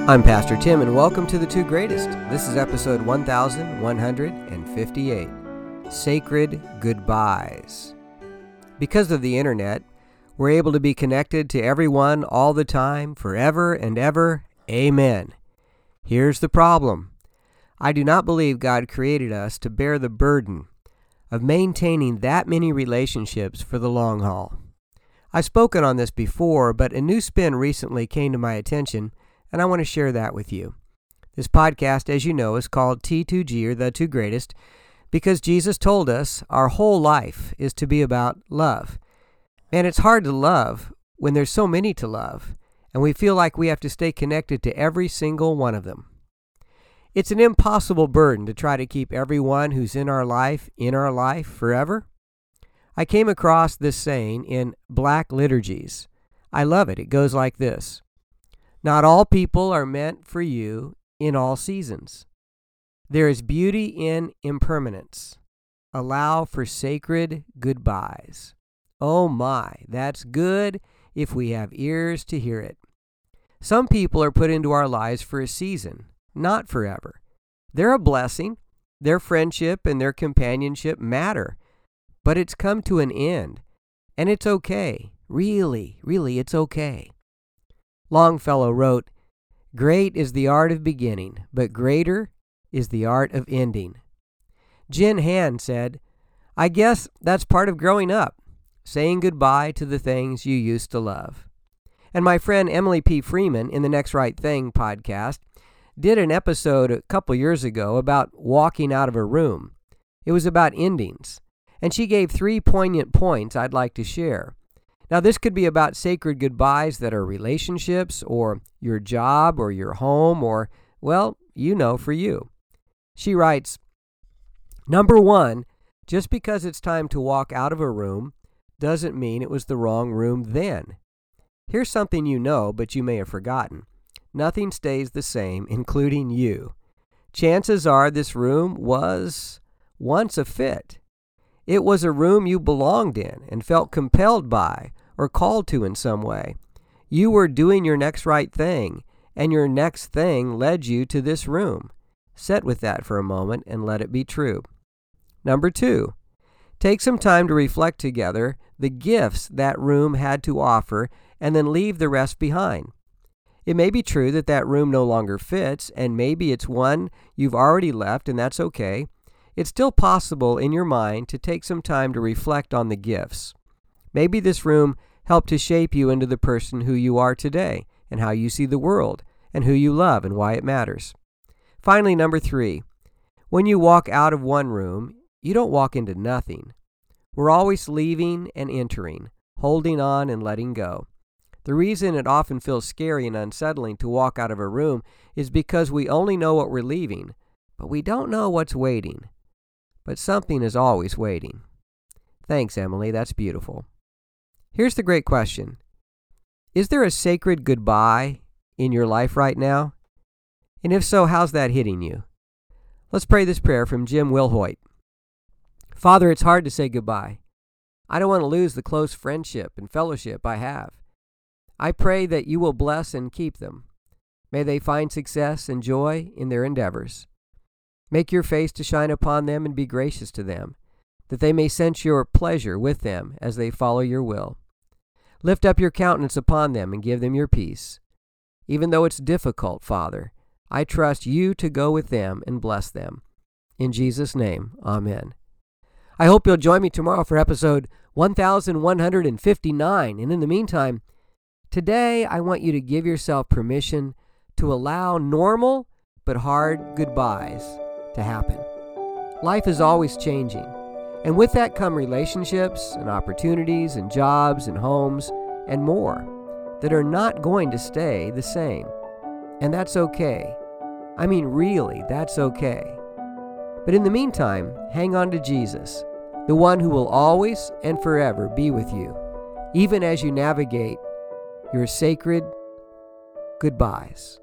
I'm Pastor Tim, and welcome to The Two Greatest. This is episode 1158, Sacred Goodbyes. Because of the internet, we're able to be connected to everyone all the time, forever and ever. Amen. Here's the problem. I do not believe God created us to bear the burden of maintaining that many relationships for the long haul. I've spoken on this before, but a new spin recently came to my attention, and I want to share that with you. This podcast, as you know, is called T2G, or The Two Greatest, because Jesus told us our whole life is to be about love. And it's hard to love when there's so many to love, and we feel like we have to stay connected to every single one of them. It's an impossible burden to try to keep everyone who's in our life forever. I came across this saying in Black Liturgies. I love it. It goes like this. Not all people are meant for you in all seasons. There is beauty in impermanence. Allow for sacred goodbyes. Oh my, that's good if we have ears to hear it. Some people are put into our lives for a season, not forever. They're a blessing. Their friendship and their companionship matter. But it's come to an end, and it's okay. Really, it's okay. Longfellow wrote, "Great is the art of beginning, but greater is the art of ending." Jen Hand said, "I guess that's part of growing up, saying goodbye to the things you used to love." And my friend Emily P. Freeman in the Next Right Thing podcast did an episode a couple years ago about walking out of a room. It was about endings, and she gave 3 poignant points I'd like to share. Now, this could be about sacred goodbyes that are relationships or your job or your home or, well, for you. She writes, Number 1, just because it's time to walk out of a room doesn't mean it was the wrong room then. Here's something you know, but you may have forgotten. Nothing stays the same, including you. Chances are this room was once a fit. It was a room you belonged in and felt compelled by or called to in some way. You were doing your next right thing, and your next thing led you to this room. Sit with that for a moment and let it be true. Number 2, take some time to reflect together the gifts that room had to offer and then leave the rest behind. It may be true that that room no longer fits, and maybe it's one you've already left, and that's okay. It's still possible in your mind to take some time to reflect on the gifts. Maybe this room helped to shape you into the person who you are today and how you see the world and who you love and why it matters. Finally, number 3, when you walk out of one room, you don't walk into nothing. We're always leaving and entering, holding on and letting go. The reason it often feels scary and unsettling to walk out of a room is because we only know what we're leaving, but we don't know what's waiting. But something is always waiting. Thanks, Emily. That's beautiful. Here's the great question. Is there a sacred goodbye in your life right now? And if so, how's that hitting you? Let's pray this prayer from Jim Wilhoit. Father, it's hard to say goodbye. I don't want to lose the close friendship and fellowship I have. I pray that you will bless and keep them. May they find success and joy in their endeavors. Make your face to shine upon them and be gracious to them, that they may sense your pleasure with them as they follow your will. Lift up your countenance upon them and give them your peace. Even though it's difficult, Father, I trust you to go with them and bless them. In Jesus' name, amen. I hope you'll join me tomorrow for episode 1159. And in the meantime, today I want you to give yourself permission to allow normal but hard goodbyes to happen. Life is always changing, and with that come relationships and opportunities and jobs and homes and more that are not going to stay the same. And that's okay. I mean, really, that's okay. But in the meantime, hang on to Jesus, the one who will always and forever be with you, even as you navigate your sacred goodbyes.